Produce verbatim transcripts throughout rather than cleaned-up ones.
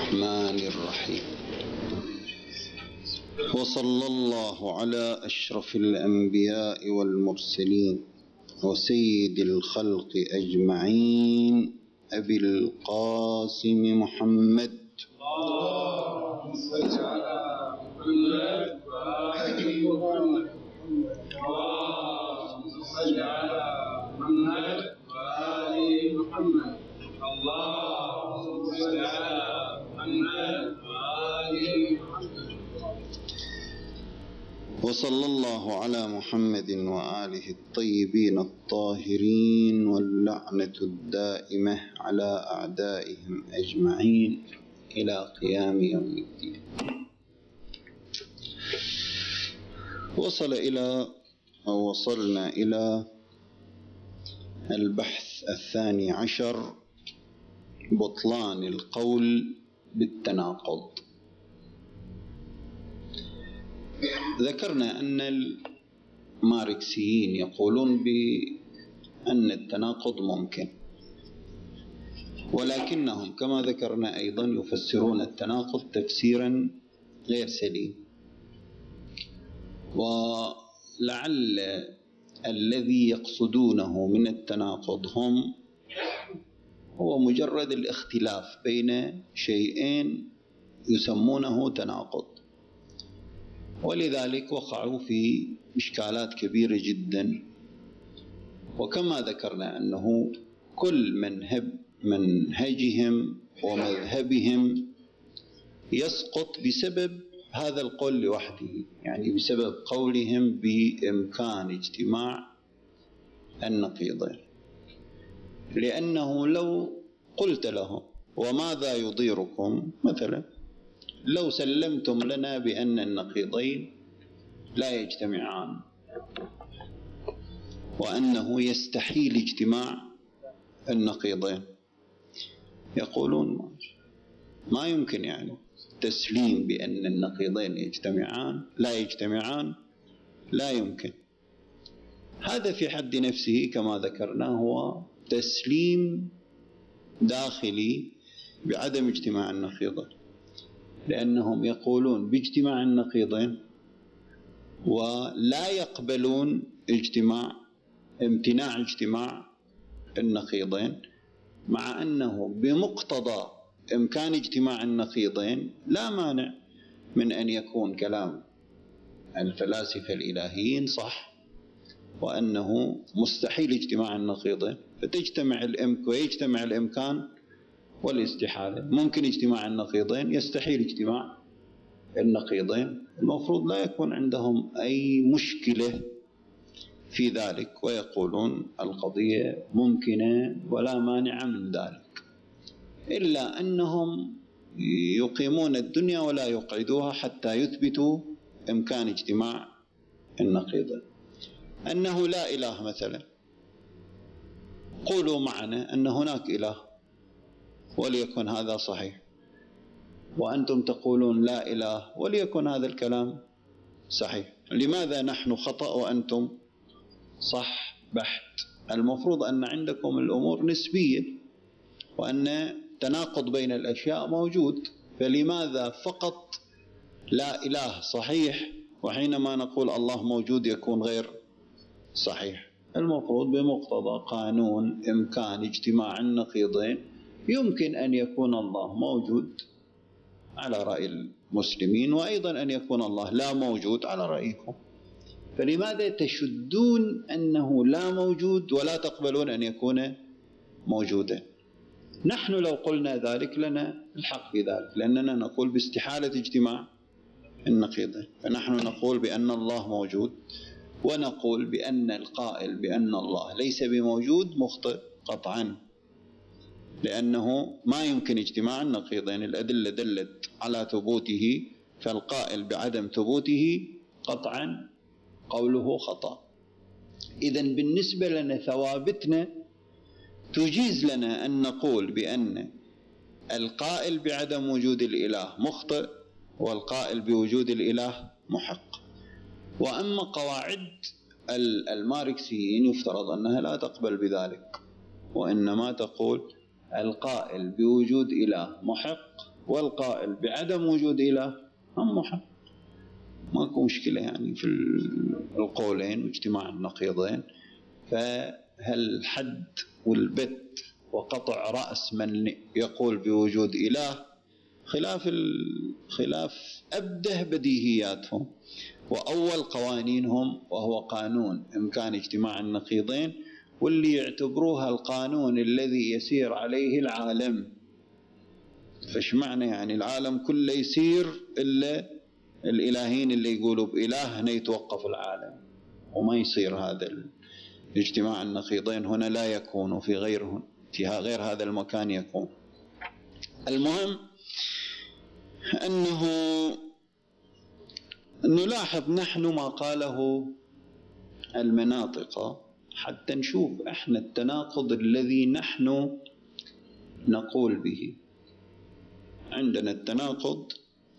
الرحمن الرحيم. وصلى الله على أشرف الأنبياء والمرسلين وسيد الخلق أجمعين أبي القاسم محمد اللهم صل على محمد وآل محمد اللهم صل على محمد وآل محمد اللهم صل على محمد وآل محمد. وصلى الله على محمد وآله الطيبين الطاهرين واللعنة الدائمة على أعدائهم أجمعين إلى قيام يوم الدين. وصل إلى أو وصلنا إلى البحث الثاني عشر، بطلان القول بالتناقض. ذكرنا أن الماركسيين يقولون بأن التناقض ممكن، ولكنهم كما ذكرنا أيضا يفسرون التناقض تفسيرا غير سليم، ولعل الذي يقصدونه من التناقض هم هو مجرد الاختلاف بين شيئين يسمونه تناقض، ولذلك وقعوا في إشكالات كبيرة جدا. وكما ذكرنا أنه كل منهب منهجهم ومذهبهم يسقط بسبب هذا القول لوحده، يعني بسبب قولهم بإمكان اجتماع النقيضين. لأنه لو قلت لهم وماذا يضيركم، مثلا لو سلمتم لنا بأن النقيضين لا يجتمعان وأنه يستحيل اجتماع النقيضين، يقولون ما يمكن يعني تسليم بأن النقيضين يجتمعان لا يجتمعان لا يمكن. هذا في حد نفسه كما ذكرنا هو تسليم داخلي بعدم اجتماع النقيضين، لأنهم يقولون باجتماع النقيضين ولا يقبلون اجتماع امتناع اجتماع النقيضين، مع أنه بمقتضى إمكان اجتماع النقيضين لا مانع من أن يكون كلام الفلاسفة الإلهيين صح، وأنه مستحيل اجتماع النقيضين، فتجتمع الإمكان ويجتمع الإمكان والاستحالة. ممكن اجتماع النقيضين، يستحيل اجتماع النقيضين. المفروض لا يكون عندهم أي مشكلة في ذلك، ويقولون القضية ممكنة ولا مانع من ذلك، إلا أنهم يقيمون الدنيا ولا يقعدوها حتى يثبتوا إمكان اجتماع النقيضين. أنه لا إله مثلا، قولوا معنا أن هناك إله وليكن هذا صحيح، وأنتم تقولون لا إله وليكن هذا الكلام صحيح. لماذا نحن خطأ وأنتم صح بحت؟ المفروض أن عندكم الأمور نسبية، وأن تناقض بين الأشياء موجود، فلماذا فقط لا إله صحيح وحينما نقول الله موجود يكون غير صحيح؟ المفروض بمقتضى قانون إمكان اجتماع النقيضين يمكن أن يكون الله موجود على رأي المسلمين، وأيضا أن يكون الله لا موجود على رأيكم. فلماذا تشدون أنه لا موجود ولا تقبلون أن يكون موجودا؟ نحن لو قلنا ذلك لنا الحق في ذلك، لأننا نقول باستحالة اجتماع النقيضين. فنحن نقول بأن الله موجود، ونقول بأن القائل بأن الله ليس بموجود مخطئ قطعا، لأنه ما يمكن اجتماع النقيضين. الأدلة دلت على ثبوته، فالقائل بعدم ثبوته قطعا قوله خطأ. إذن بالنسبة لنا ثوابتنا تجيز لنا أن نقول بأن القائل بعدم وجود الإله مخطئ والقائل بوجود الإله محق. وأما قواعد الماركسيين يفترض أنها لا تقبل بذلك، وإنما تقول القائل بوجود إله محق والقائل بعدم وجود إله هم محال، ماكو مشكلة يعني في القولين واجتماع النقيضين. فهالحد والبت وقطع رأس من يقول بوجود إله خلاف خلاف أبده بديهياتهم وأول قوانينهم، وهو قانون إمكان اجتماع النقيضين، واللي يعتبروها القانون الذي يسير عليه العالم. فش معنى يعني العالم كله يسير إلا الإلهين اللي يقولوا بإله هنا يتوقف العالم وما يصير هذا الاجتماع النقيضين هنا، لا يكون، وفي غيره في غير هذا المكان يكون. المهم أنه نلاحظ نحن ما قاله المناطق حتى نشوف احنا التناقض الذي نحن نقول به. عندنا التناقض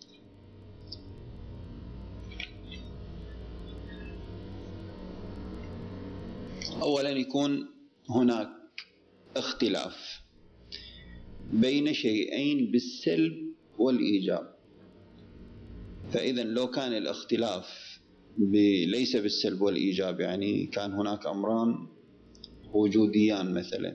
أولا يكون هناك اختلاف بين شيئين بالسلب والإيجاب. فإذا لو كان الاختلاف ليس بالسلب والإيجاب، يعني كان هناك أمران وجوديان مثلا،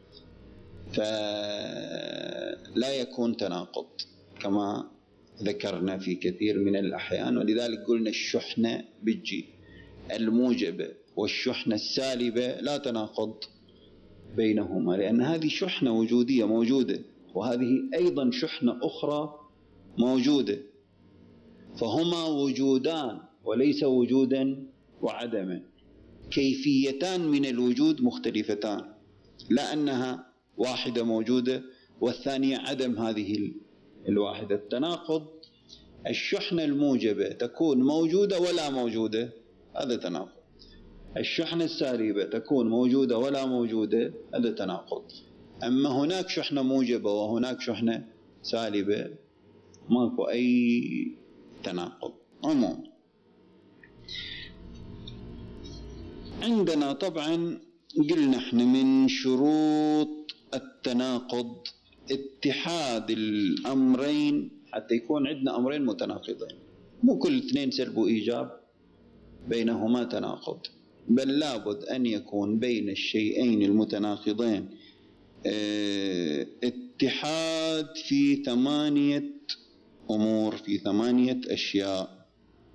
فلا يكون تناقض كما ذكرنا في كثير من الأحيان. ولذلك قلنا الشحنة بتجي الموجبة والشحنة السالبة لا تناقض بينهما، لأن هذه شحنة وجودية موجودة وهذه أيضا شحنة أخرى موجودة، فهما وجودان وليس وجودا وعدما، كيفيتان من الوجود مختلفتان، لا أنها واحدة موجودة والثانية عدم هذه الواحدة. التناقض الشحنة الموجبة تكون موجودة ولا موجودة، هذا تناقض. الشحنة السالبة تكون موجودة ولا موجودة، هذا تناقض. أما هناك شحنة موجبة وهناك شحنة سالبة ماكو أي تناقض. عموما عندنا طبعا قلنا احنا من شروط التناقض اتحاد الأمرين، حتى يكون عندنا أمرين متناقضين، مو كل اثنين سلب وإيجاب بينهما تناقض، بل لابد أن يكون بين الشيئين المتناقضين اه اتحاد في ثمانية أمور، في ثمانية أشياء.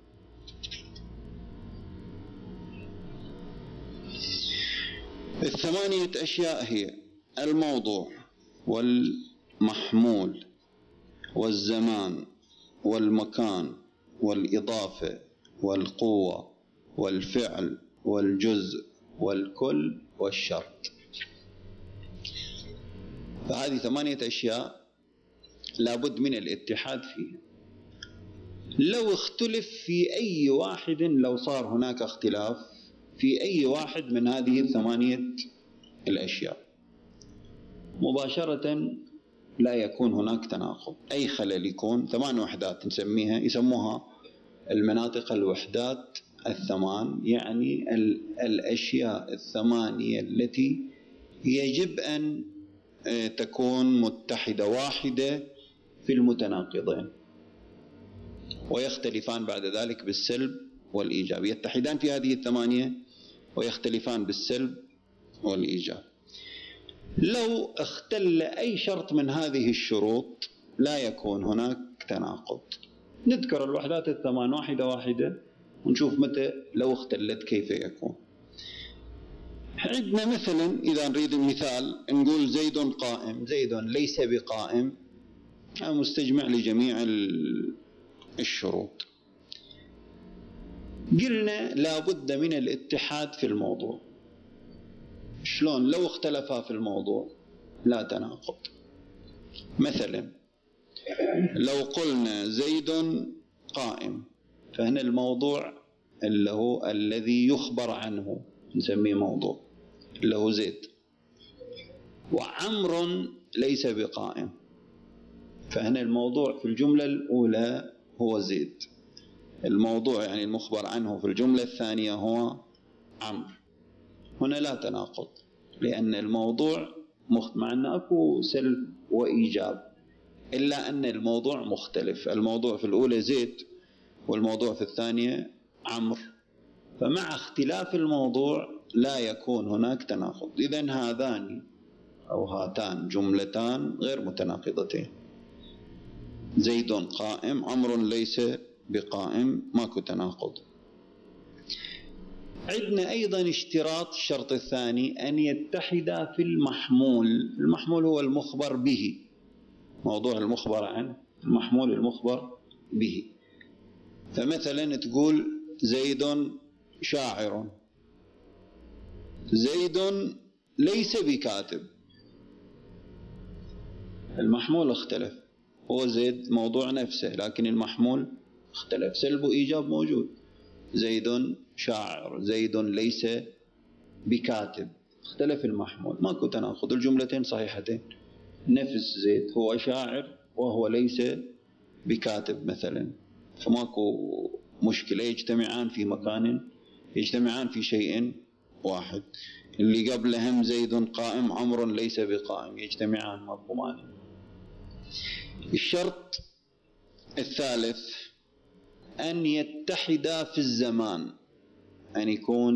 الثمانية أشياء هي الموضوع والمحمول والزمان والمكان والإضافة والقوة والفعل والجزء والكل والشرط. فهذه ثمانية أشياء لابد من الاتحاد فيها. لو اختلف في أي واحد، لو صار هناك اختلاف في أي واحد من هذه الثمانية الأشياء مباشرة لا يكون هناك تناقض، أي خلل يكون. ثمان وحدات نسميها، يسموها المناطق الوحدات الثمان، يعني الأشياء الثمانية التي يجب أن تكون متحدة واحدة في المتناقضين، ويختلفان بعد ذلك بالسلب والإيجاب، يتحدان في هذه الثمانية ويختلفان بالسلب والإيجاب. لو اختل أي شرط من هذه الشروط لا يكون هناك تناقض. نذكر الوحدات الثمان واحدة واحدة ونشوف متى لو اختلت كيف يكون. عندنا مثلا إذا نريد المثال نقول زيد قائم، زيد ليس بقائم، مستجمع لجميع الشروط. قلنا لا بد من الاتحاد في الموضوع. شلون؟ لو اختلفا في الموضوع لا تناقض. مثلا لو قلنا زيد قائم، فهنا الموضوع اللي هو الذي يخبر عنه نسميه موضوع اللي هو زيد، وعمر ليس بقائم، فهنا الموضوع في الجملة الأولى هو زيد، الموضوع يعني المخبر عنه في الجملة الثانية هو عمر. هنا لا تناقض، لأن الموضوع مع أن أكو سلب وإيجاب، إلا أن الموضوع مختلف، الموضوع في الأولى زيد والموضوع في الثانية عمرو، فمع اختلاف الموضوع لا يكون هناك تناقض. إذن هذان أو هاتان جملتان غير متناقضتين، زيد قائم عمرو ليس بقائم، ماكو تناقض. عندنا أيضا اشتراط، الشرط الثاني أن يتحدا في المحمول. المحمول هو المخبر به، موضوع المخبر عنه المحمول المخبر به. فمثلا تقول زيد شاعر، زيد ليس بكاتب، المحمول اختلف، هو زيد موضوع نفسه لكن المحمول اختلف، سلب وإيجاب موجود، زيد شاعر، زيد ليس بكاتب، اختلف المحمول، ماكو تناقض، الجملتين صحيحتين، نفس زيد هو شاعر وهو ليس بكاتب مثلا، فماكو مشكلة، يجتمعان في مكان، يجتمعان في شيء واحد. اللي قبلهم زيد قائم عمرو ليس بقائم، يجتمعان ماكو مانع. الشرط الثالث أن يتحدا في الزمان، أن يكون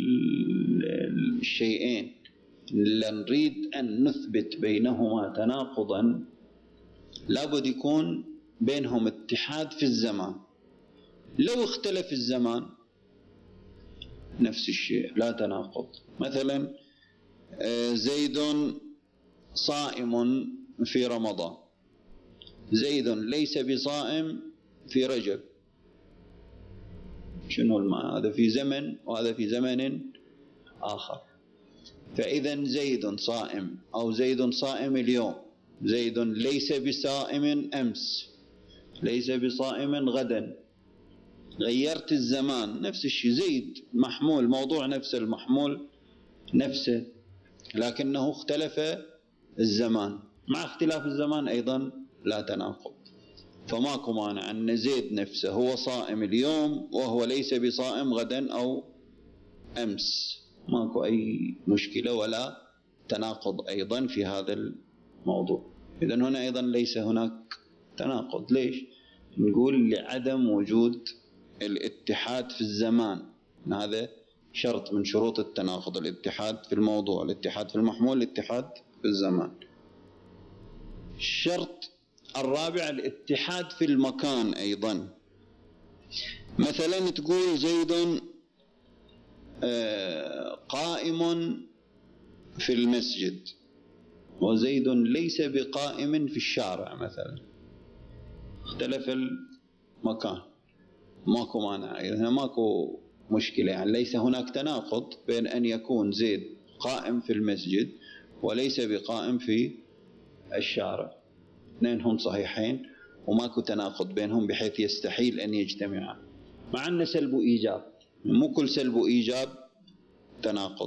الشيئين اللي نريد أن نثبت بينهما تناقضا لابد يكون بينهم اتحاد في الزمان. لو اختلف الزمان نفس الشيء لا تناقض. مثلا زيد صائم في رمضان، زيد ليس بصائم في رجب، شنو المعنى؟ هذا في زمن وهذا في زمن آخر. فإذا زيد صائم أو زيد صائم اليوم، زيد ليس بصائم أمس، ليس بصائم غدا، غيرت الزمان نفس الشيء، زيد محمول موضوع نفسه، المحمول نفسه لكنه اختلف الزمان، مع اختلاف الزمان أيضا لا تناقض. فماكو مانع أن زيد نفسه هو صائم اليوم وهو ليس بصائم غدا أو أمس، ماكو أي مشكلة ولا تناقض أيضا في هذا الموضوع. إذن هنا أيضا ليس هناك تناقض. ليش؟ نقول لعدم وجود الاتحاد في الزمان، هذا شرط من شروط التناقض، الاتحاد في الموضوع، الاتحاد في المحمول، الاتحاد في الزمان. الشرط الرابع الاتحاد في المكان أيضا. مثلا تقول زيد قائم في المسجد وزيد ليس بقائم في الشارع مثلا، اختلف المكان، ماكو مانع، هنا ماكو مشكلة، يعني ليس هناك تناقض بين أن يكون زيد قائم في المسجد وليس بقائم في الشارع، اثنينهم صحيحين وماكو تناقض بينهم بحيث يستحيل أن يجتمعا، مع أن سلب إيجاب، مو كل سلب إيجاب تناقض.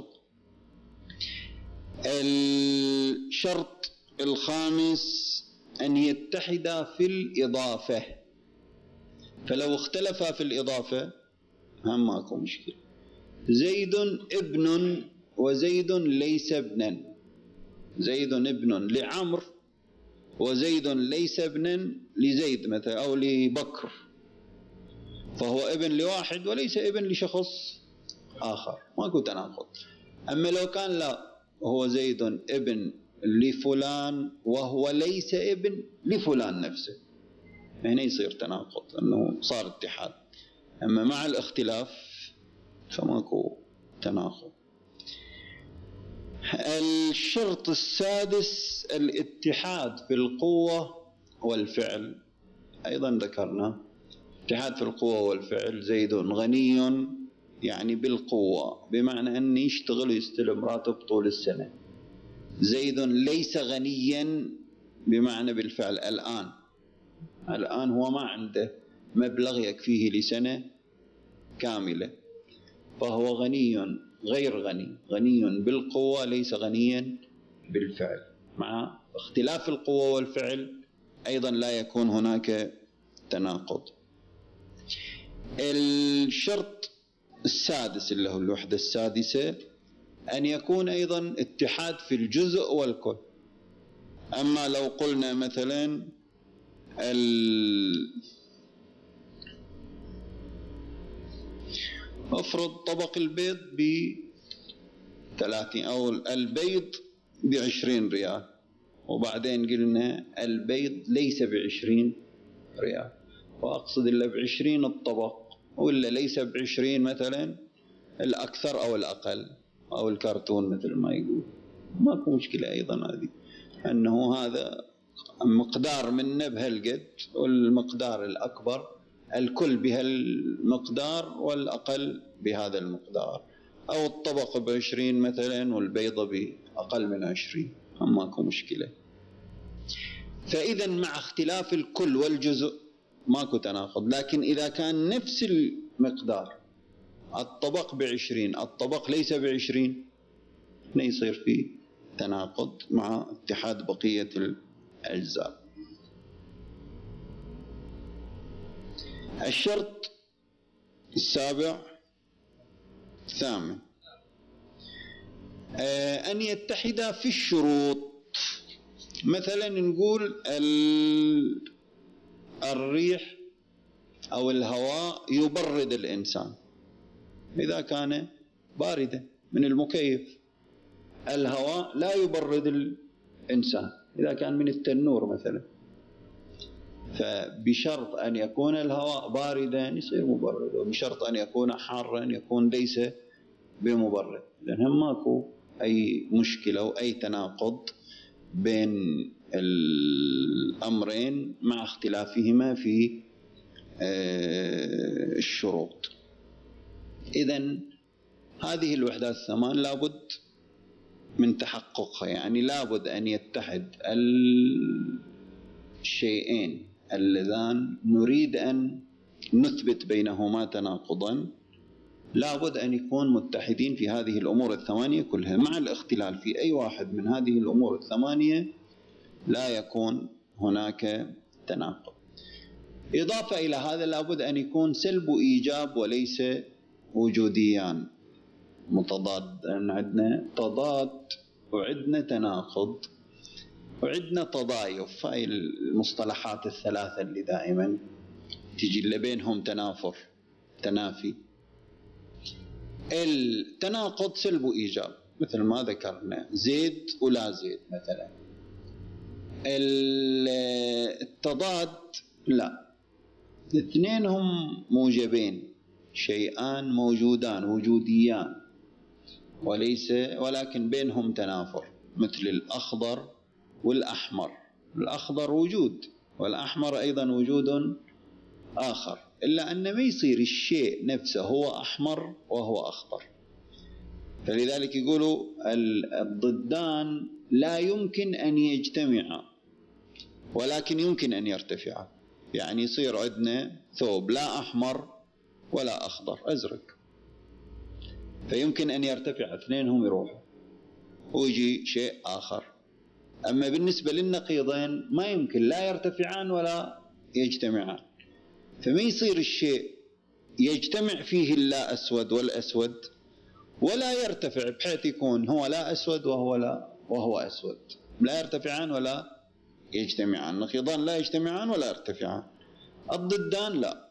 الشرط الخامس أن يتحدا في الإضافة، فلو اختلفا في الإضافة هم ماكو مشكلة، زيد ابن وزيد ليس ابنا، زيد ابن لعمر وزيد ليس ابنا لزيد مثلا أو لبكر، فهو ابن لواحد وليس ابن لشخص آخر، ماكو تناقض. أما لو كان لا، هو زيد ابن لفلان وهو ليس ابن لفلان نفسه، هنا يصير تناقض، أنه صار اتحاد. أما مع الاختلاف فماكو تناقض. الشرط السادس الاتحاد في القوة والفعل، أيضا ذكرنا اتحاد في القوة والفعل، زيد غني يعني بالقوة بمعنى أن يشتغل ويستلم راتب طول السنة، زيد ليس غنيا بمعنى بالفعل الآن، الآن هو ما عنده مبلغ يكفيه لسنة كاملة، فهو غني غير غني، غني بالقوة ليس غنيا بالفعل. مع اختلاف القوة والفعل أيضا لا يكون هناك تناقض. الشرط السادس اللي هو الوحدة السادسة أن يكون أيضا اتحاد في الجزء والكل. أما لو قلنا مثلا افرض طبق البيض ب ثلاثين أو البيض بعشرين ريال، وبعدين قلنا البيض ليس بعشرين ريال، وأقصد إلا بعشرين الطبق، ولا ليس بعشرين مثلا الأكثر أو الأقل أو الكرتون مثل ما يقول، ماكو مشكلة أيضا هذه، أنه هذا مقدار منه بهالقد والمقدار الأكبر الكل بهالمقدار والأقل بهذا المقدار، أو الطبق بعشرين مثلا والبيضة بأقل من عشرين، ماكو مشكلة. فإذا مع اختلاف الكل والجزء ماكو تناقض، لكن إذا كان نفس المقدار الطبق بعشرين الطبق ليس بعشرين هنا يصير فيه تناقض مع اتحاد بقية الأجزاء. الشرط السابع الثامن أن يتحدا في الشروط. مثلا نقول الريح أو الهواء يبرد الإنسان إذا كان باردا من المكيف، الهواء لا يبرد الإنسان إذا كان من التنور مثلا، فبشرط أن يكون الهواء باردا يصير مبرد، وبشرط أن يكون حارا يكون ليس بمبرد، لأنهم ماكو أي مشكلة وأي تناقض بين الأمرين مع اختلافهما في الشروط. إذن هذه الوحدات الثمان لابد من تحققها، يعني لابد أن يتحد الشيئين اللذان نريد أن نثبت بينهما تناقضا، لابد أن يكون متحدين في هذه الأمور الثمانية كلها. مع الاختلال في أي واحد من هذه الأمور الثمانية لا يكون هناك تناقض. إضافة إلى هذا لابد أن يكون سلب وإيجاب وليس وجوديان متضاد، لأن عندنا تضاد وعندنا تناقض وعندنا تضايف، هاي المصطلحات الثلاثة اللي دائما تجي اللي بينهم تنافر تنافي. التناقض سلب وإيجاب مثل ما ذكرنا، زيد ولا زيد مثلا. التضاد لا، الاثنين هم موجبين، شيئان موجودان وجوديان وليس، ولكن بينهم تنافر، مثل الأخضر والأحمر، الأخضر وجود والأحمر أيضا وجود آخر، إلا أن ما يصير الشيء نفسه هو أحمر وهو أخضر. فلذلك يقولوا الضدان لا يمكن أن يجتمعا ولكن يمكن أن يرتفعا، يعني يصير عندنا ثوب لا أحمر ولا أخضر، أزرق، فيمكن أن يرتفع اثنينهم يروحوا ويجي شيء آخر. أما بالنسبة للنقيضين ما يمكن، لا يرتفعان ولا يجتمعان، فما يصير الشيء يجتمع فيه اللا أسود والأسود ولا يرتفع بحيث يكون هو لا أسود وهو لا وهو أسود، لا يرتفعان ولا يجتمعان. النقيضان لا يجتمعان ولا يرتفعان، الضدان لا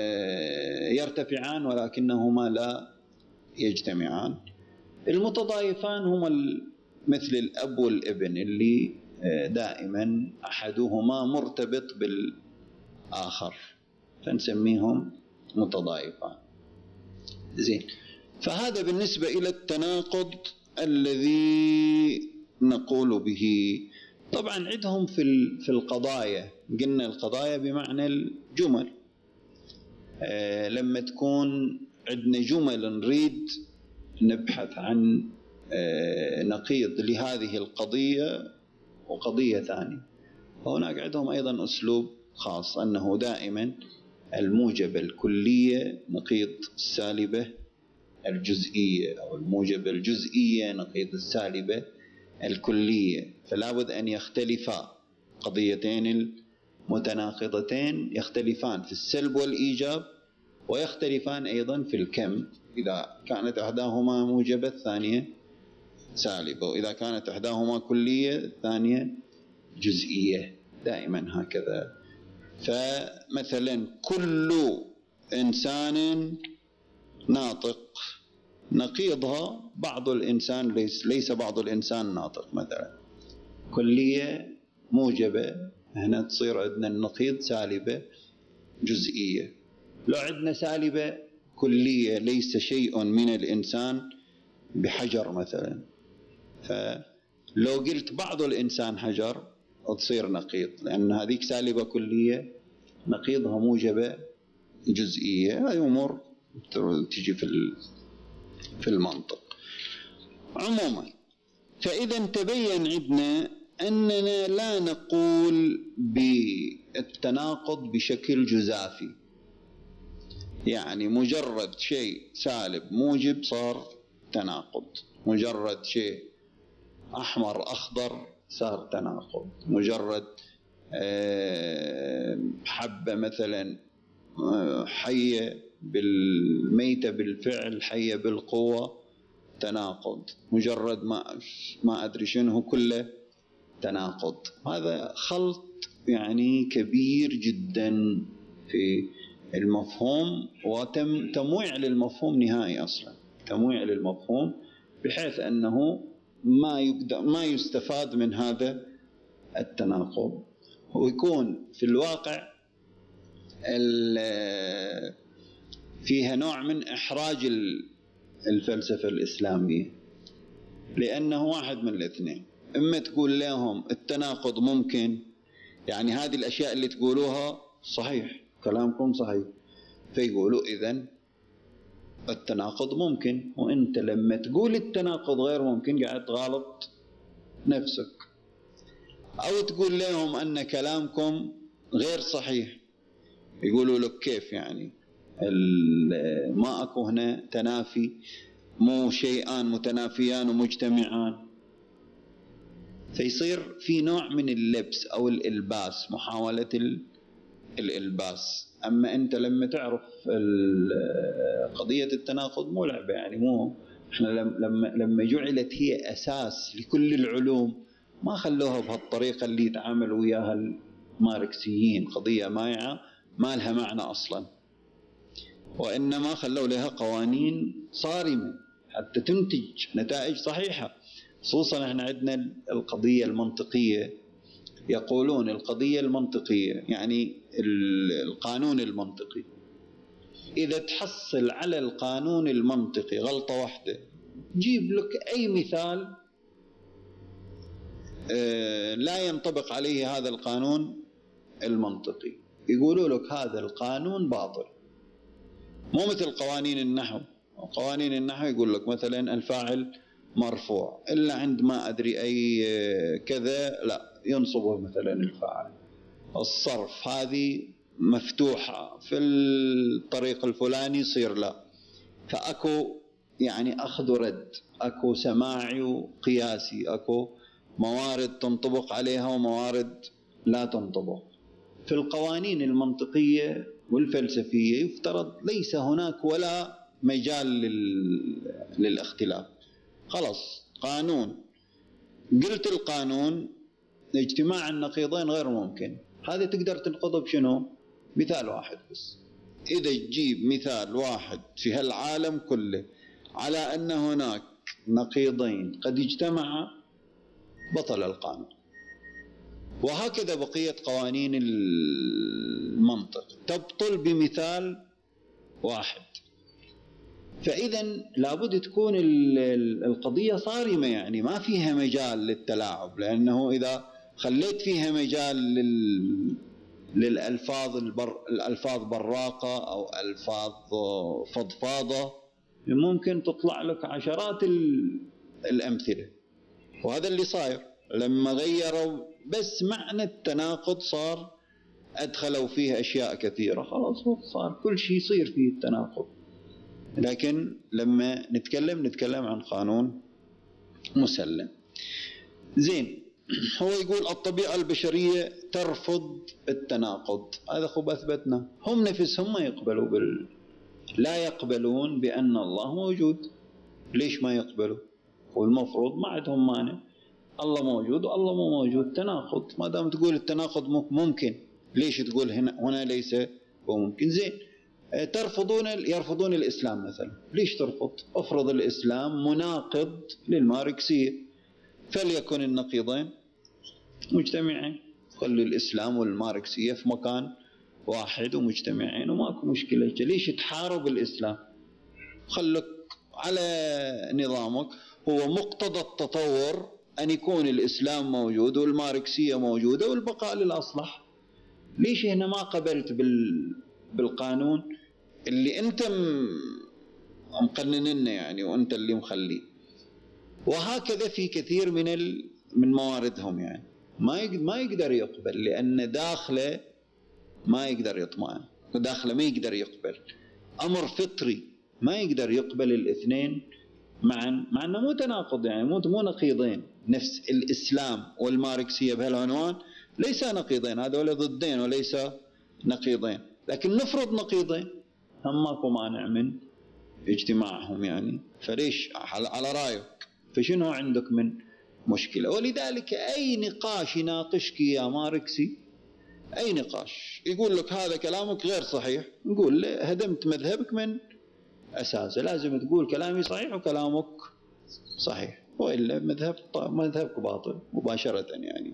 يرتفعان ولكنهما لا يجتمعان. المتضايفان هما مثل الأب والابن اللي دائما أحدهما مرتبط بالآخر، فنسميهم متضايفان. زين، فهذا بالنسبة إلى التناقض الذي نقول به. طبعا عندهم في في القضايا، قلنا القضايا بمعنى الجمل، آه لما تكون عندنا جمل نريد نبحث عن آه نقيض لهذه القضية وقضية ثانية، فهناك عندهم أيضا أسلوب خاص، أنه دائما الموجبة الكلية نقيض السالبة الجزئية، أو الموجبة الجزئية نقيض السالبة الكلية، فلا بد أن يختلفا قضيتين المتناقضتين، يختلفان في السلب والإيجاب ويختلفان أيضا في الكم، إذا كانت إحداهما موجبة الثانية سالبة، وإذا كانت إحداهما كلية الثانية جزئية، دائما هكذا فمثلا كل إنسان ناطق، نقيضها بعض الإنسان ليس, ليس بعض الإنسان ناطق. مثلا كلية موجبة، هنا تصير عندنا النقيض سالبة جزئية. لو عندنا سالبة كلية ليس شيء من الإنسان بحجر مثلا، فلو قلت بعض الإنسان حجر تصير نقيض، لأن هذيك سالبة كلية نقيضها موجبة جزئية. هذه أمور تجي في في المنطق عموما. فإذا تبين عندنا أننا لا نقول بالتناقض بشكل جزافي، يعني مجرد شيء سالب موجب صار تناقض، مجرد شيء أحمر أخضر صار تناقض، مجرد حبة مثلا حية بالميتة بالفعل حية بالقوة تناقض، مجرد ما ما أدري شنو كله تناقض. هذا خلط يعني كبير جدا في المفهوم، وتم تمويع للمفهوم نهائي، أصلا تمويع للمفهوم، بحيث أنه ما يقدر ما يستفاد من هذا التناقض، ويكون في الواقع فيها نوع من إحراج الفلسفة الإسلامية، لأنه واحد من الاثنين: إما تقول لهم التناقض ممكن، يعني هذه الأشياء اللي تقولوها صحيح، كلامكم صحيح، فيقولوا إذن التناقض ممكن، وأنت لما تقول التناقض غير ممكن قاعد تغالط نفسك. أو تقول لهم أن كلامكم غير صحيح، يقولوا لك كيف يعني ما أكو هنا تنافي، مو شيئان متنافيان ومجتمعان، فيصير في نوع من اللبس أو الإلباس، محاولة الإلباس. أما أنت لما تعرف قضية التناقض مو لعبة، يعني مو إحنا لما لما جعلت هي أساس لكل العلوم ما خلوها بهالطريقة اللي يتعامل وياها الماركسيين، قضية مايعة ما لها معنى أصلا، وإنما خلوا لها قوانين صارمة حتى تنتج نتائج صحيحة. خصوصا احنا عندنا القضية المنطقية، يقولون القضية المنطقية يعني القانون المنطقي، إذا تحصل على القانون المنطقي غلطة واحدة، جيب لك أي مثال لا ينطبق عليه هذا القانون المنطقي، يقولوا لك هذا القانون باطل. مو مثل قوانين النحو، قوانين النحو يقول لك مثلا الفاعل مرفوع إلا عند ما أدري أي كذا لا ينصبه مثلا الفاعل. الصرف هذه مفتوحة في الطريق الفلاني يصير لا. فأكو يعني أخذ ورد، أكو سماعي وقياسي، أكو موارد تنطبق عليها وموارد لا تنطبق. في القوانين المنطقية والفلسفية يفترض ليس هناك ولا مجال للاختلاف، خلاص قانون، قلت القانون اجتماع النقيضين غير ممكن، هذا تقدر تنقضه بشنو؟ مثال واحد بس. إذا تجيب مثال واحد في هالعالم كله على أن هناك نقيضين قد اجتمعا بطل القانون. وهكذا بقية قوانين المنطق تبطل بمثال واحد. فإذا لابد تكون القضية صارمة، يعني ما فيها مجال للتلاعب، لأنه إذا خليت فيها مجال لل للألفاظ البر... الألفاظ براقة أو ألفاظ فضفاضة ممكن تطلع لك عشرات الأمثلة. وهذا اللي صاير لما غيروا بس معنى التناقض، صار أدخلوا فيه أشياء كثيرة، خلاص صار كل شيء يصير فيه التناقض. لكن لما نتكلم نتكلم عن قانون مسلم. زين، هو يقول الطبيعة البشرية ترفض التناقض، هذا خب أثبتنا. هم نفسهم ما يقبلوا بال... لا يقبلون بأن الله موجود. ليش ما يقبلوا؟ والمفروض ما عندهم مانع، الله موجود والله مو موجود، تناقض. ما دام تقول التناقض ممكن، ليش تقول هنا هنا ليس ممكن؟ زين، ترفضون يرفضون الإسلام مثلا، ليش ترفض؟ افرض الإسلام مناقض للماركسية، فليكن النقيضين مجتمعين، خلوا الإسلام والماركسية في مكان واحد ومجتمعين وماكو مشكلة. ليش تحارب الإسلام؟ خلك على نظامك. هو مقتضى التطور أن يكون الإسلام موجود والماركسية موجودة والبقاء للأصلح. ليش هنا ما قبلت بال... بالقانون اللي أنت مقنننا يعني وأنت اللي مخليه؟ وهكذا في كثير من ال... من مواردهم يعني ما ما يقدر يقبل، لأن داخله ما يقدر يطمئن، داخله ما يقدر يقبل، أمر فطري ما يقدر يقبل الاثنين معا، مع أنه مو تناقض يعني مو مو نقيضين. نفس الإسلام والماركسية بهالعنوان ليس نقيضين، هذول ضدين وليس نقيضين، لكن نفرض نقيضين هم ماكو مانع من اجتماعهم يعني. فليش على رأيك؟ فشنو عندك من مشكلة؟ ولذلك أي نقاش يناقشك يا ماركسي، أي نقاش يقول لك هذا كلامك غير صحيح، نقول له هدمت مذهبك من أساسه، لازم تقول كلامي صحيح وكلامك صحيح، وإلا مذهب مذهبك باطل مباشرة يعني.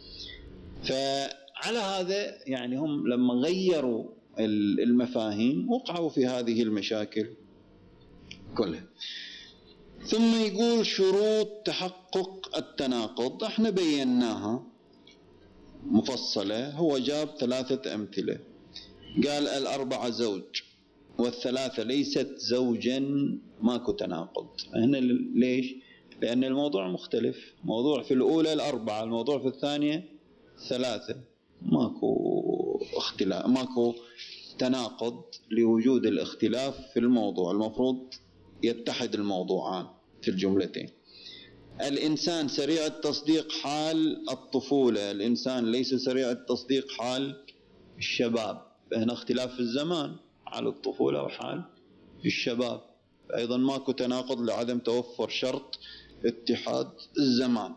فعلى هذا يعني هم لما غيروا المفاهيم وقعوا في هذه المشاكل كلها. ثم يقول شروط تحقق التناقض، احنا بيناها مفصلة. هو جاب ثلاثة أمثلة، قال الأربعة زوج والثلاثة ليست زوجا، ماكو تناقض هنا. ليش؟ لأن الموضوع مختلف، موضوع في الأولى الأربعة، الموضوع في الثانية ثلاثة، ماكو اختلاف، ماكو تناقض لوجود الاختلاف في الموضوع، المفروض يتحد الموضوعان في الجملتين. الإنسان سريع التصديق حال الطفولة، الإنسان ليس سريع التصديق حال الشباب، هنا اختلاف في الزمان، حال الطفولة وحال الشباب، أيضا ماكو تناقض لعدم توفر شرط اتحاد الزمان.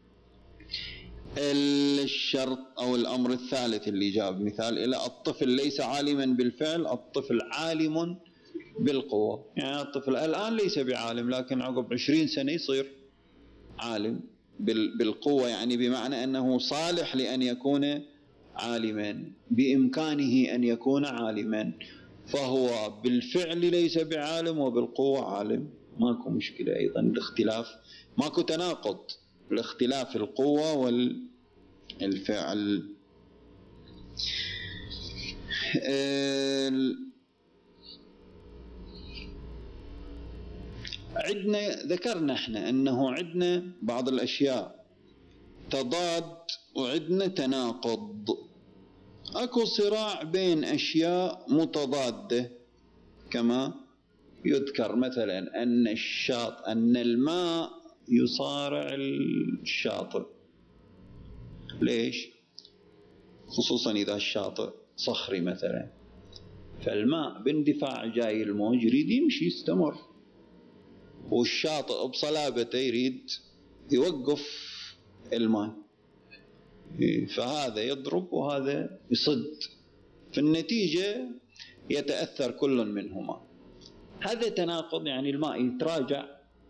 الشرط أو الأمر الثالث اللي جاب مثال إلى الطفل ليس عالما بالفعل، الطفل عالم بالقوة، يعني الطفل الآن ليس بعالم لكن عقب عشرين سنة يصير عالم بالقوة، يعني بمعنى أنه صالح لأن يكون عالما، بإمكانه أن يكون عالما، فهو بالفعل ليس بعالم وبالقوة عالم، ماكو مشكلة. أيضا الاختلاف ماكو تناقض، الاختلاف القوة والفعل. عندنا ذكرنا احنا أنه عندنا بعض الأشياء تضاد وعندنا تناقض، أكو صراع بين أشياء متضادة، كما يذكر مثلا أن الشاطئ أن الماء يصارع الشاطئ. ليش؟ خصوصا إذا الشاطئ صخري مثلا، فالماء باندفاع جاي الموج يريد يمشي يستمر، والشاطئ بصلابته يريد يوقف الماء، فهذا يضرب وهذا يصد، في النتيجة يتأثر كل منهما. هذا تناقض، يعني الماء يتراجع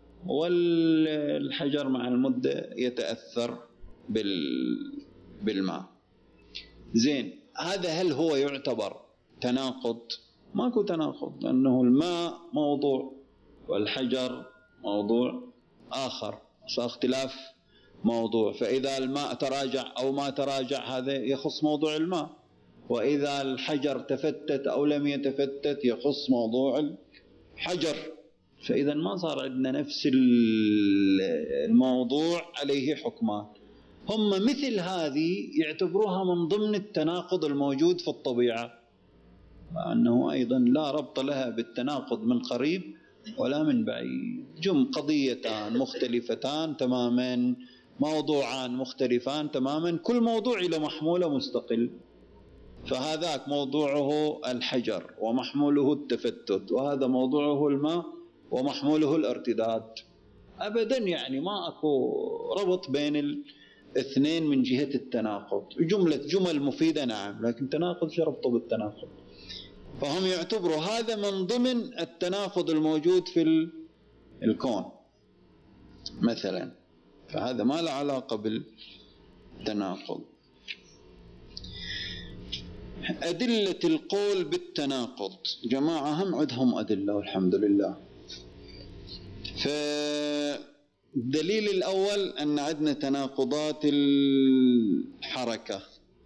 والحجر مع المدة يتأثر بالماء. زين، هذا هل هو يعتبر تناقض؟ ماكو تناقض، لأنه الماء موضوع والحجر موضوع آخر، فاختلاف موضوع، فإذا الماء تراجع أو ما تراجع هذا يخص موضوع الماء، وإذا الحجر تفتت أو لم يتفتت يخص موضوع الحجر، فإذا ما صار عندنا نفس الموضوع عليه حكمان. هم مثل هذه يعتبروها من ضمن التناقض الموجود في الطبيعة، أنه أيضا لا ربط لها بالتناقض من قريب ولا من بعيد، جم قضيتان مختلفتان تماما، موضوعان مختلفان تماما، كل موضوع له محموله مستقل، فهذاك موضوعه الحجر ومحموله التفتت، وهذا موضوعه الماء ومحموله الارتداد. أبدا يعني ما أكو ربط بين اثنين من جهة التناقض، جملة جمل مفيدة نعم، لكن تناقض شربطه بالتناقض، فهم يعتبروا هذا من ضمن التناقض الموجود في الكون مثلا، فهذا ما له علاقة بالتناقض. أدلة القول بالتناقض جماعة هم عندهم أدلة والحمد لله. فالدليل الأول أن عندنا تناقضات الحركة،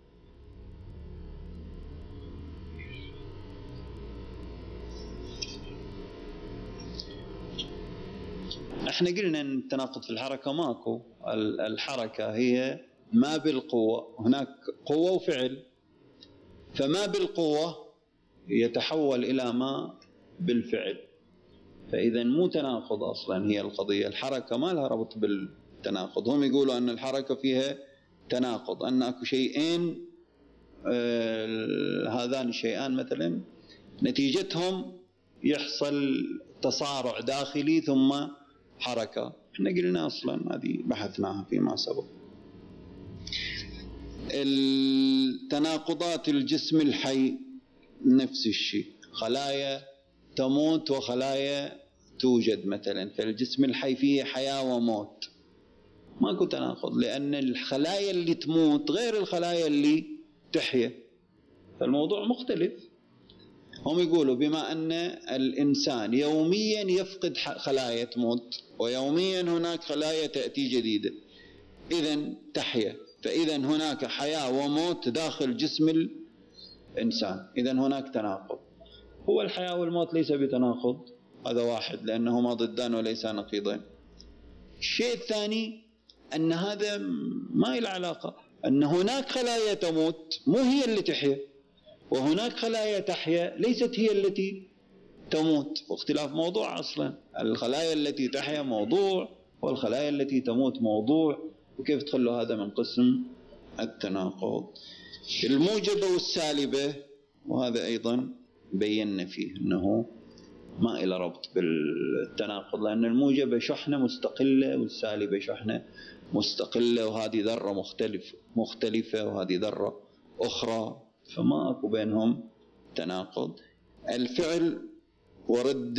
احنا قلنا ان التناقض في الحركة ماكو، الحركة هي ما بالقوة، هناك قوة وفعل، فما بالقوة يتحول إلى ما بالفعل، فإذا مو تناقض أصلا هي القضية، الحركة ما لها ربط بالتناقض. هم يقولوا أن الحركة فيها تناقض، أن أكو شيئين آه هذان الشيئان مثلا نتيجتهم يحصل تصارع داخلي ثم حركة، احنا قلنا أصلا هذه بحثناها فيما سبق. التناقضات الجسم الحي نفس الشيء، خلايا تموت وخلايا توجد مثلا، فالجسم الحي فيه حياة وموت، ماكو تناقض، لأن الخلايا اللي تموت غير الخلايا اللي تحيا، فالموضوع مختلف. هم يقولوا بما أن الإنسان يوميا يفقد خلايا تموت ويوميا هناك خلايا تأتي جديدة، إذن تحيا، فإذا هناك حياة وموت داخل جسم الإنسان، إذا هناك تناقض. هو الحياة والموت ليس بتناقض، هذا واحد، لأنهما ضدان وليس نقيضين. الشيء الثاني أن هذا ما له علاقة، أن هناك خلايا تموت مو هي اللي تحيا، وهناك خلايا تحيا ليست هي التي تموت، واختلاف موضوع أصلا، الخلايا التي تحيا موضوع والخلايا التي تموت موضوع، وكيف تخلوا هذا من قسم التناقض. الموجبة والسالبة، وهذا أيضا بينا فيه أنه ما إلى ربط بالتناقض، لأن الموجبة شحنة مستقلة والسالبة شحنة مستقلة، وهذه ذرة مختلف مختلفة وهذه ذرة أخرى، فما أكو بينهم تناقض. الفعل ورد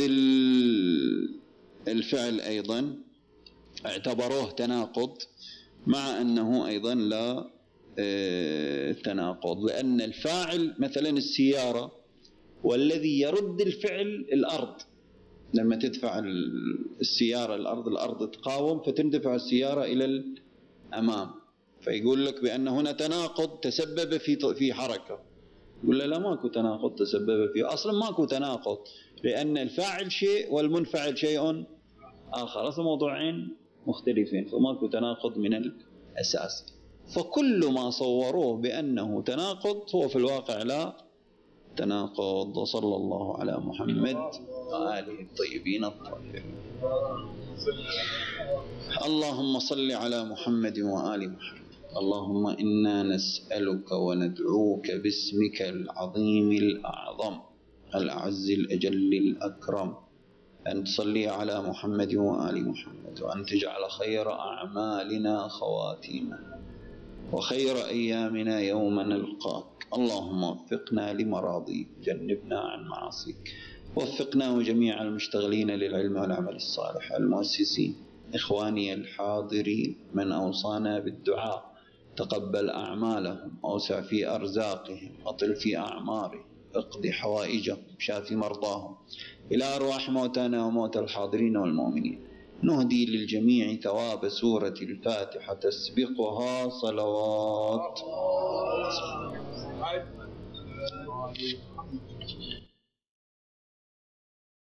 الفعل أيضا اعتبروه تناقض، مع أنه أيضا لا تناقض، لأن الفاعل مثلا السيارة، والذي يرد الفعل الأرض، لما تدفع السيارة الأرض الأرض تقاوم فتندفع السيارة إلى الأمام، فيقول لك بأن هنا تناقض تسبب في في حركة، يقول لا ماكو تناقض تسبب فيه، أصلا ماكو تناقض، لأن الفاعل شيء والمنفعل شيء آخر، أصلا موضوعين مختلفين، فماكو تناقض من الأساس. فكل ما صوروه بأنه تناقض هو في الواقع لا تناقض. وصلى الله على محمد وآله الطيبين الطاهرين. اللهم صل على محمد وآل محمد. اللهم إنا نسألك وندعوك باسمك العظيم الأعظم الأعز الأجل الأكرم أن تصلي على محمد وآل محمد، وأن تجعل خير أعمالنا خواتيمنا وخير أيامنا يوم نلقاك. اللهم وفقنا لمراضيك، جنبنا عن معاصيك، وفقنا وجميع المشتغلين للعلم والعمل الصالح، المؤسسين، إخواني الحاضرين، من أوصانا بالدعاء، تقبل أعمالهم، أوسع في أرزاقهم، أطل في أعمارهم، اقضي حوائجهم، شافي مرضاهم، إلى أرواح موتانا وموتى الحاضرين والمؤمنين. نهدي للجميع ثواب سورة الفاتحة تسبقها صلوات.